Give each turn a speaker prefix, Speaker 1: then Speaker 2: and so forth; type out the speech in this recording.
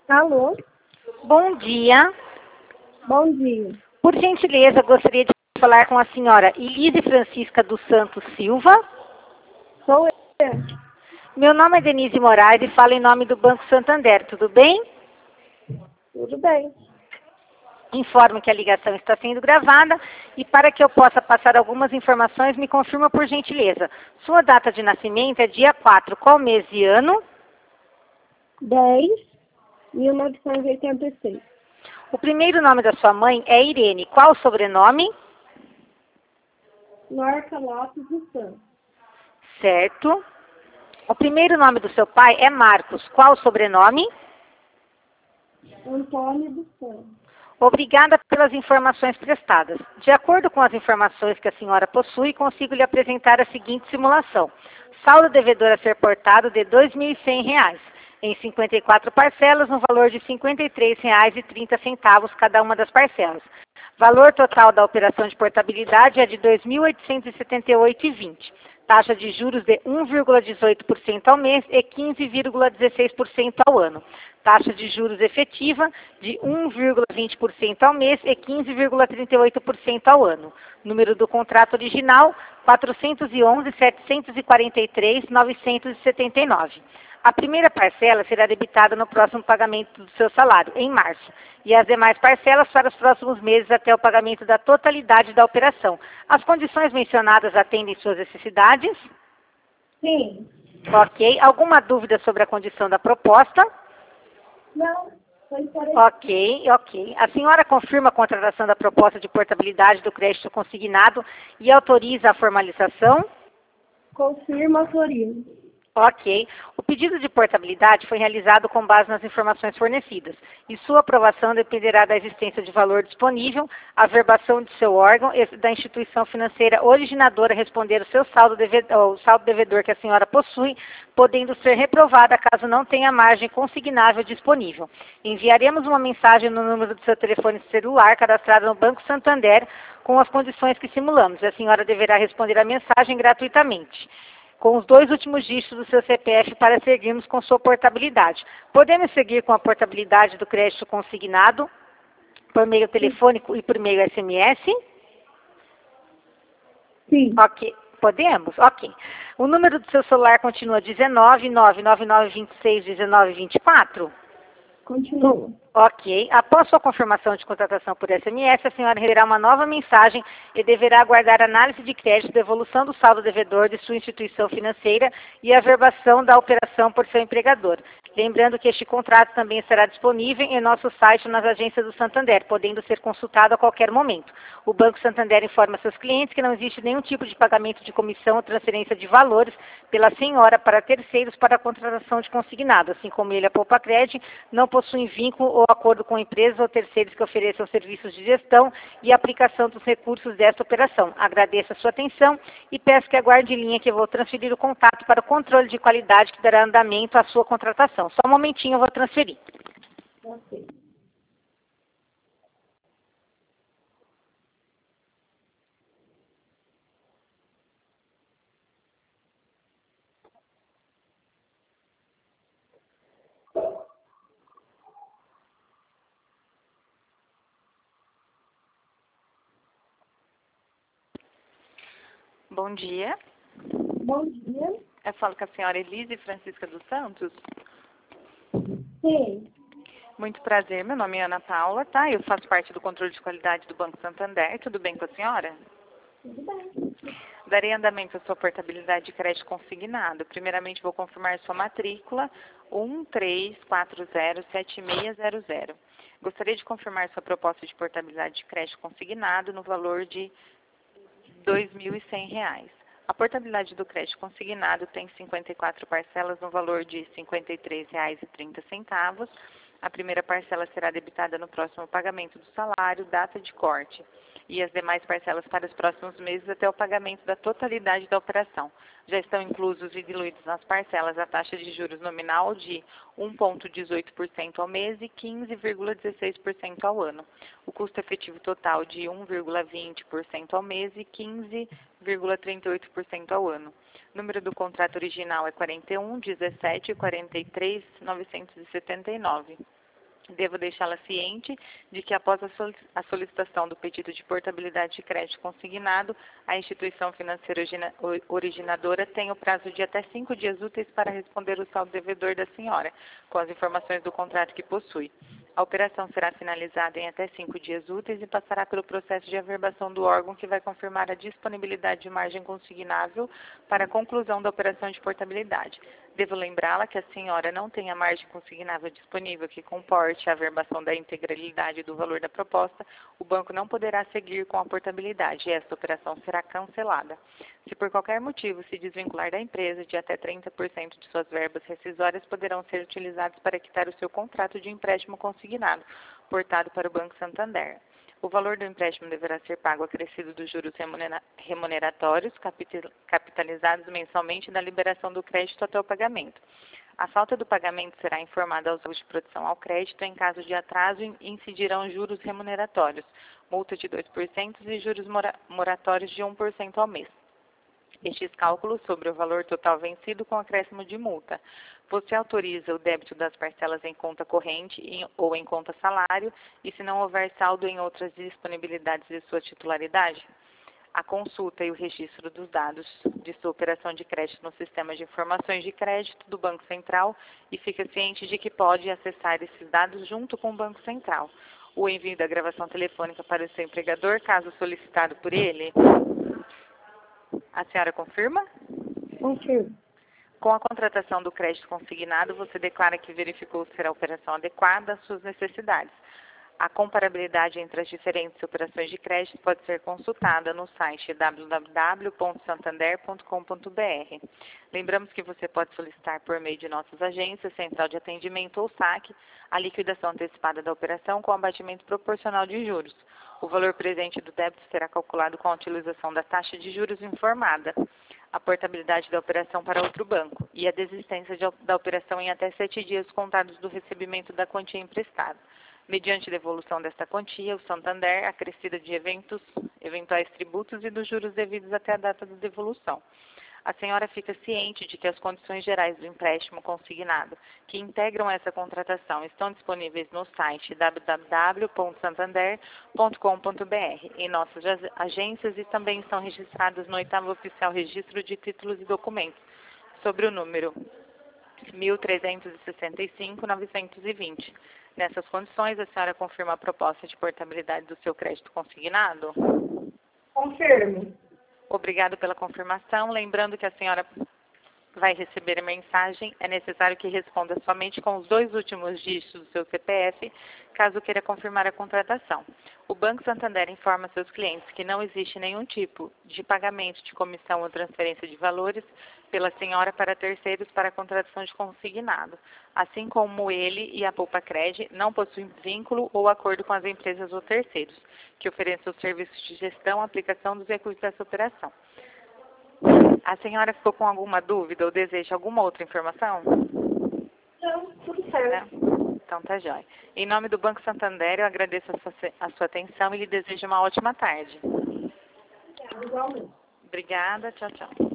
Speaker 1: Alô?
Speaker 2: Bom dia.
Speaker 1: Bom dia.
Speaker 2: Por gentileza, gostaria de falar com a senhora Elise Francisca dos Santos Silva.
Speaker 1: Sou eu.
Speaker 2: Meu nome é Denise Moraes e falo em nome do Banco Santander. Tudo bem?
Speaker 1: Tudo bem.
Speaker 2: Informo que a ligação está sendo gravada e para que eu possa passar algumas informações, me confirma por gentileza. Sua data de nascimento é dia 4, qual mês e ano?
Speaker 1: 10.1986.
Speaker 2: O primeiro nome da sua mãe é Irene. Qual o sobrenome?
Speaker 1: Norca Lopes dos Santos.
Speaker 2: Certo. O primeiro nome do seu pai é Marcos. Qual o sobrenome?
Speaker 1: Antônio dos Santos.
Speaker 2: Obrigada pelas informações prestadas. De acordo com as informações que a senhora possui, consigo lhe apresentar a seguinte simulação. Saldo devedor a ser portado de R$ 2.100, em 54 parcelas, no valor de R$ 53,30 cada uma das parcelas. Valor total da operação de portabilidade é de R$ 2.878,20. Taxa de juros de 1,18% ao mês e 15,16% ao ano. Taxa de juros efetiva de 1,20% ao mês e 15,38% ao ano. Número do contrato original, 411.743.979. A primeira parcela será debitada no próximo pagamento do seu salário, em março, e as demais parcelas para os próximos meses até o pagamento da totalidade da operação. As condições mencionadas atendem suas necessidades?
Speaker 1: Sim.
Speaker 2: Ok. Alguma dúvida sobre a condição da proposta?
Speaker 1: Não. Foi parecido.
Speaker 2: Ok. A senhora confirma a contratação da proposta de portabilidade do crédito consignado e autoriza a formalização?
Speaker 1: Confirma a autoria.
Speaker 2: Ok. O pedido de portabilidade foi realizado com base nas informações fornecidas e sua aprovação dependerá da existência de valor disponível, a verbação de seu órgão e da instituição financeira originadora responder o saldo devedor que a senhora possui, podendo ser reprovada caso não tenha margem consignável disponível. Enviaremos uma mensagem no número do seu telefone celular cadastrado no Banco Santander com as condições que simulamos. A senhora deverá responder a mensagem gratuitamente, com os 2 últimos dígitos do seu CPF para seguirmos com sua portabilidade. Podemos seguir com a portabilidade do crédito consignado por meio telefônico e por meio SMS?
Speaker 1: Sim.
Speaker 2: Ok. Podemos? Ok. O número do seu celular continua 19
Speaker 1: Continua.
Speaker 2: Ok. Após sua confirmação de contratação por SMS, a senhora receberá uma nova mensagem e deverá aguardar análise de crédito, devolução do saldo devedor de sua instituição financeira e a verbação da operação por seu empregador. Lembrando que este contrato também estará disponível em nosso site nas agências do Santander, podendo ser consultado a qualquer momento. O Banco Santander informa seus clientes que não existe nenhum tipo de pagamento de comissão ou transferência de valores pela senhora para terceiros para a contratação de consignado, assim como ele, a Poupa-Cred, não possuem vínculo ou acordo com empresas ou terceiros que ofereçam serviços de gestão e aplicação dos recursos desta operação. Agradeço a sua atenção e peço que aguarde em linha que eu vou transferir o contato para o controle de qualidade que dará andamento à sua contratação. Só um momentinho, eu vou transferir.
Speaker 1: Ok.
Speaker 3: Bom dia.
Speaker 1: Bom dia.
Speaker 3: Eu falo com a senhora Elise Francisca dos Santos.
Speaker 1: Sim.
Speaker 3: Muito prazer, meu nome é Ana Paula, tá? Eu faço parte do controle de qualidade do Banco Santander. Tudo bem com a senhora?
Speaker 1: Tudo bem.
Speaker 3: Darei andamento à sua portabilidade de crédito consignado. Primeiramente, vou confirmar sua matrícula 13407600. Gostaria de confirmar sua proposta de portabilidade de crédito consignado no valor de R$ 2.100. A portabilidade do crédito consignado tem 54 parcelas no valor de R$ 53,30. A primeira parcela será debitada no próximo pagamento do salário, data de corte, e as demais parcelas para os próximos meses até o pagamento da totalidade da operação. Já estão inclusos e diluídos nas parcelas a taxa de juros nominal de 1,18% ao mês e 15,16% ao ano. O custo efetivo total de 1,20% ao mês e 15,38% ao ano. Número do contrato original é 41 17 43 979. Devo deixá-la ciente de que após a solicitação do pedido de portabilidade de crédito consignado, a instituição financeira originadora tem o prazo de até 5 dias úteis para responder o saldo devedor da senhora, com as informações do contrato que possui. A operação será finalizada em até 5 dias úteis e passará pelo processo de averbação do órgão que vai confirmar a disponibilidade de margem consignável para a conclusão da operação de portabilidade. Devo lembrá-la que a senhora não tem a margem consignável disponível que comporte a averbação da integralidade do valor da proposta, o banco não poderá seguir com a portabilidade e esta operação será cancelada. Se por qualquer motivo se desvincular da empresa, de até 30% de suas verbas rescisórias poderão ser utilizadas para quitar o seu contrato de empréstimo consignado, portado para o Banco Santander. O valor do empréstimo deverá ser pago acrescido dos juros remuneratórios, capitalizados mensalmente da liberação do crédito até o pagamento. A falta do pagamento será informada aos órgãos de proteção ao crédito. Em caso de atraso, incidirão juros remuneratórios, multa de 2% e juros moratórios de 1% ao mês. Estes cálculos sobre o valor total vencido com acréscimo de multa. Você autoriza o débito das parcelas em conta corrente ou em conta salário e se não houver saldo em outras disponibilidades de sua titularidade? A consulta e o registro dos dados de sua operação de crédito no sistema de informações de crédito do Banco Central e fica ciente de que pode acessar esses dados junto com o Banco Central. O envio da gravação telefônica para o seu empregador, caso solicitado por ele. A senhora confirma?
Speaker 1: Confirmo.
Speaker 3: Com a contratação do crédito consignado, você declara que verificou ser a operação adequada às suas necessidades. A comparabilidade entre as diferentes operações de crédito pode ser consultada no site www.santander.com.br. Lembramos que você pode solicitar por meio de nossas agências, central de atendimento ou saque, a liquidação antecipada da operação com abatimento proporcional de juros. O valor presente do débito será calculado com a utilização da taxa de juros informada, a portabilidade da operação para outro banco e a desistência da operação em até 7 dias contados do recebimento da quantia emprestada. Mediante devolução desta quantia, o Santander acrescida de eventuais tributos e dos juros devidos até a data da devolução. A senhora fica ciente de que as condições gerais do empréstimo consignado que integram essa contratação estão disponíveis no site www.santander.com.br, em nossas agências e também estão registradas no 8º Oficial Registro de Títulos e Documentos, sobre o número 1365-920. Nessas condições, a senhora confirma a proposta de portabilidade do seu crédito consignado?
Speaker 1: Confirmo.
Speaker 3: Obrigado pela confirmação. Lembrando que a senhora vai receber a mensagem, é necessário que responda somente com os 2 últimos dígitos do seu CPF, caso queira confirmar a contratação. O Banco Santander informa seus clientes que não existe nenhum tipo de pagamento de comissão ou transferência de valores pela senhora para terceiros para a contratação de consignado, assim como ele e a Poupacred não possuem vínculo ou acordo com as empresas ou terceiros, que ofereçam os serviços de gestão e aplicação dos recursos dessa operação. A senhora ficou com alguma dúvida ou deseja alguma outra informação?
Speaker 1: Não, tudo certo.
Speaker 3: Não? Então tá jóia. Em nome do Banco Santander, eu agradeço a sua atenção e lhe desejo uma ótima tarde.
Speaker 1: Igualmente.
Speaker 3: Obrigada, tchau, tchau.